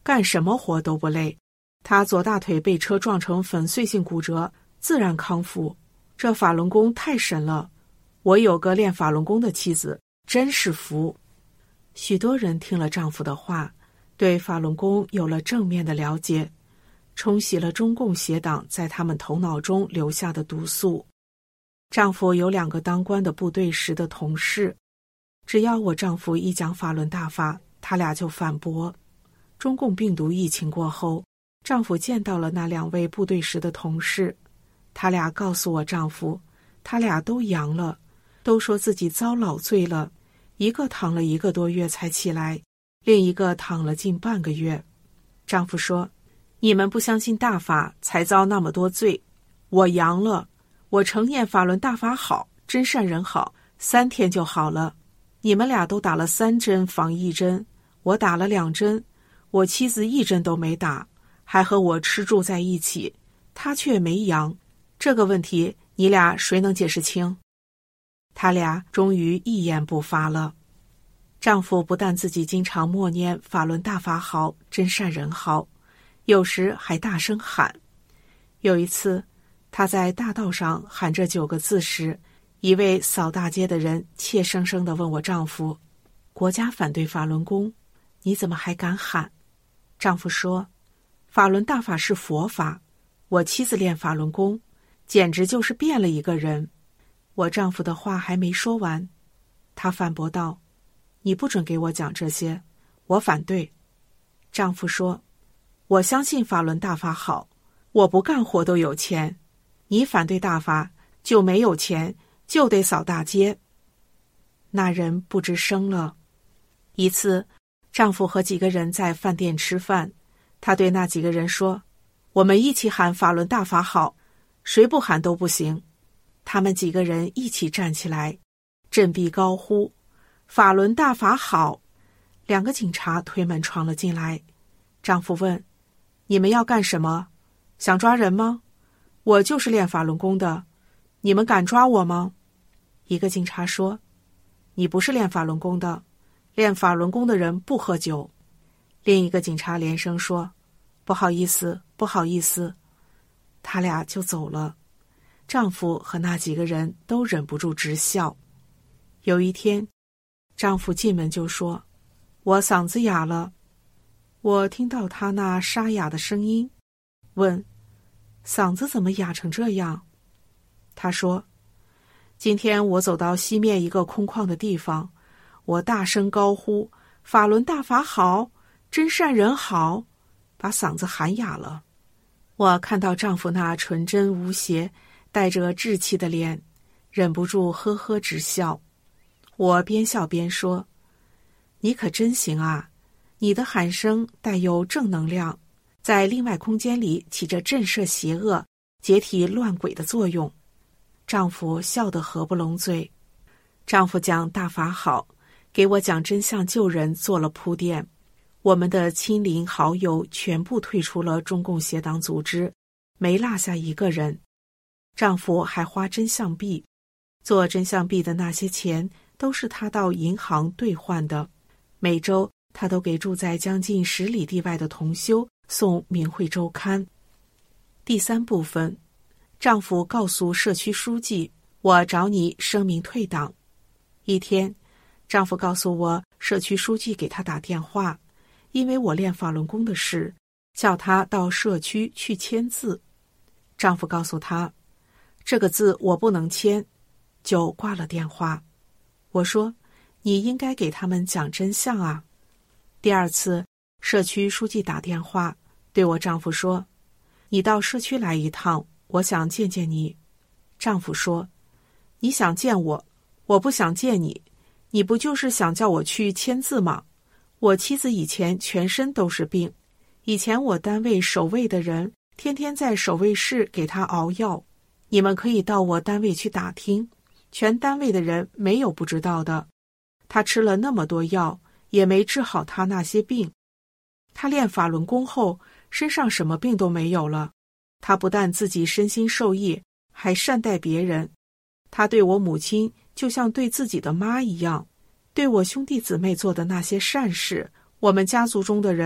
干什么活都不累。他左大腿被车撞成粉碎性骨折，自然康复。这法轮功太神了，我有个练法轮功的妻子，真是福。许多人听了丈夫的话，对法轮功有了正面的了解，冲洗了中共邪党在他们头脑中留下的毒素。丈夫有两个当官的部队时的同事，只要我丈夫一讲法轮大法，他俩就反驳。中共病毒疫情过后，丈夫见到了那两位部队时的同事，他俩告诉我丈夫，他俩都阳了，都说自己遭老罪了，一个躺了一个多月才起来，另一个躺了近半个月。丈夫说，你们不相信大法才遭那么多罪，我阳了，我承念法轮大法好，真善人好，三天就好了。你们俩都打了三针防疫针，我打了两针，我妻子一针都没打，还和我吃住在一起，她却没阳。这个问题你俩谁能解释清？他俩终于一言不发了。丈夫不但自己经常默念法轮大法好，真善人好，有时还大声喊。有一次，他在大道上喊这九个字时，一位扫大街的人怯生生地问我丈夫，国家反对法轮功，你怎么还敢喊？丈夫说，法轮大法是佛法，我妻子练法轮功，简直就是变了一个人。我丈夫的话还没说完，他反驳道，你不准给我讲这些，我反对。丈夫说，我相信法轮大法好，我不干活都有钱，你反对大法就没有钱，就得扫大街。那人不吱声了。一次，丈夫和几个人在饭店吃饭，他对那几个人说，我们一起喊法轮大法好，谁不喊都不行。他们几个人一起站起来，振臂高呼，法轮大法好。两个警察推门闯了进来。丈夫问，你们要干什么？想抓人吗？我就是练法轮功的，你们敢抓我吗？一个警察说，你不是练法轮功的，练法轮功的人不喝酒。另一个警察连声说，不好意思，不好意思。他俩就走了。丈夫和那几个人都忍不住直笑。有一天，丈夫进门就说，我嗓子哑了。我听到他那沙哑的声音，问，嗓子怎么哑成这样？他说，今天我走到西面一个空旷的地方，我大声高呼，法轮大法好，真善人好，把嗓子喊哑了。我看到丈夫那纯真无邪带着稚气的脸，忍不住呵呵直笑。我边笑边说，你可真行啊，你的喊声带有正能量，在另外空间里起着震慑邪恶、解体乱鬼的作用。丈夫笑得合不拢嘴。丈夫讲大法好，给我讲真相救人做了铺垫。我们的亲邻好友全部退出了中共邪党组织，没落下一个人。丈夫还花真相币，做真相币的那些钱都是他到银行兑换的。每周他都给住在将近十里地外的同修送《明慧周刊》。第三部分，丈夫告诉社区书记，我找你声明退党。一天，丈夫告诉我，社区书记给他打电话，因为我练法轮功的事，叫他到社区去签字。丈夫告诉他，这个字我不能签，就挂了电话。我说，你应该给他们讲真相啊。第二次，社区书记打电话对我丈夫说，你到社区来一趟，我想见见你。丈夫说，你想见我，我不想见你，你不就是想叫我去签字吗？我妻子以前全身都是病，以前我单位守卫的人天天在守卫室给她熬药，你们可以到我单位去打听，全单位的人没有不知道的。她吃了那么多药，也没治好她那些病。她练法轮功后，身上什么病都没有了。她不但自己身心受益，还善待别人。她对我母亲就像对自己的妈一样，对我兄弟姊妹做的那些善事，我们家族中的人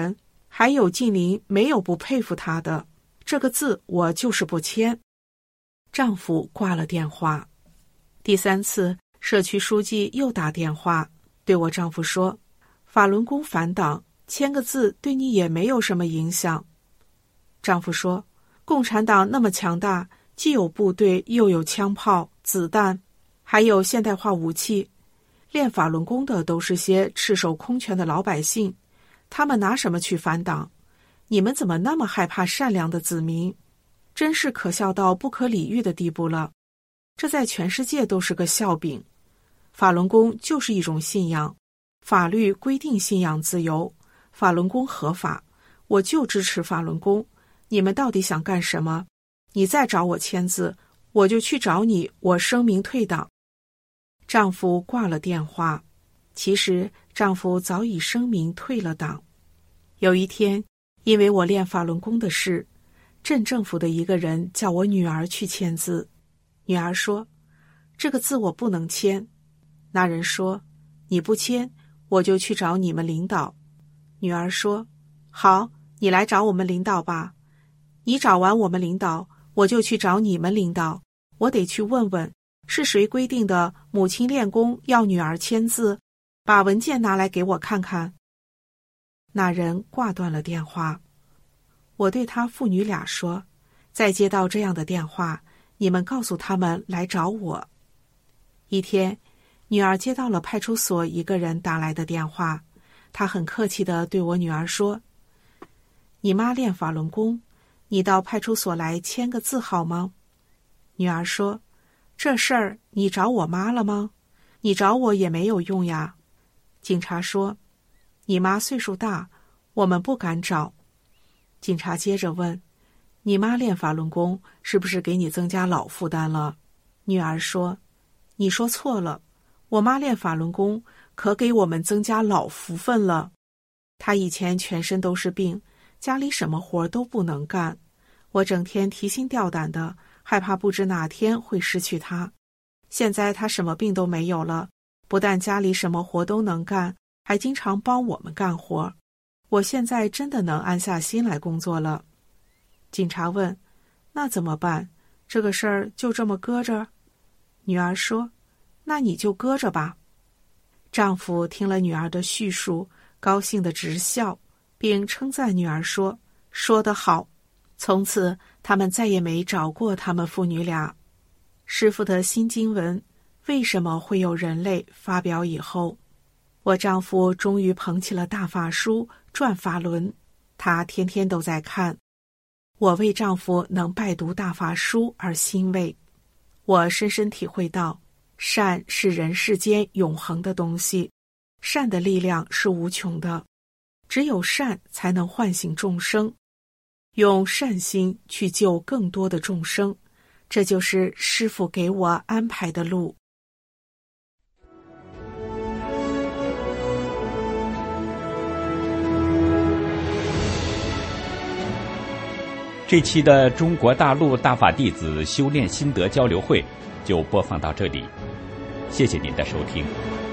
还有近邻没有不佩服他的，这个字我就是不签。丈夫挂了电话。第三次，社区书记又打电话对我丈夫说，法轮功反党，签个字对你也没有什么影响。丈夫说，共产党那么强大，既有部队，又有枪炮、子弹，还有现代化武器，练法轮功的都是些赤手空拳的老百姓，他们拿什么去反党？你们怎么那么害怕善良的子民？真是可笑到不可理喻的地步了。这在全世界都是个笑柄。法轮功就是一种信仰，法律规定信仰自由，法轮功合法，我就支持法轮功。你们到底想干什么？你再找我签字，我就去找你，我声明退党。丈夫挂了电话。其实丈夫早已声明退了党。有一天，因为我练法轮功的事，镇政府的一个人叫我女儿去签字。女儿说，这个字我不能签。那人说，你不签，我就去找你们领导。女儿说，好，你来找我们领导吧。你找完我们领导，我就去找你们领导。我得去问问，是谁规定的母亲练功要女儿签字？把文件拿来给我看看。那人挂断了电话。我对他父女俩说，再接到这样的电话，你们告诉他们来找我。一天，女儿接到了派出所一个人打来的电话，他很客气地对我女儿说，你妈练法轮功，你到派出所来签个字好吗？女儿说，这事儿你找我妈了吗？你找我也没有用呀。警察说，你妈岁数大，我们不敢找。警察接着问，你妈练法轮功是不是给你增加老负担了？女儿说，你说错了，我妈练法轮功可给我们增加老福分了。她以前全身都是病，家里什么活都不能干，我整天提心吊胆的，害怕不知哪天会失去她。现在她什么病都没有了，不但家里什么活都能干，还经常帮我们干活。我现在真的能安下心来工作了。警察问，那怎么办？这个事儿就这么搁着？女儿说，那你就搁着吧。丈夫听了女儿的叙述，高兴得直笑，并称赞女儿说，说得好。从此他们再也没找过他们父女俩。师父的新经文为什么会有人类发表以后，我丈夫终于捧起了大法书转法轮，他天天都在看。我为丈夫能拜读大法书而欣慰。我深深体会到，善是人世间永恒的东西，善的力量是无穷的，只有善才能唤醒众生，用善心去救更多的众生，这就是师父给我安排的路。 这期的中国大陆大法弟子修炼心得交流会就播放到这里，谢谢您的收听。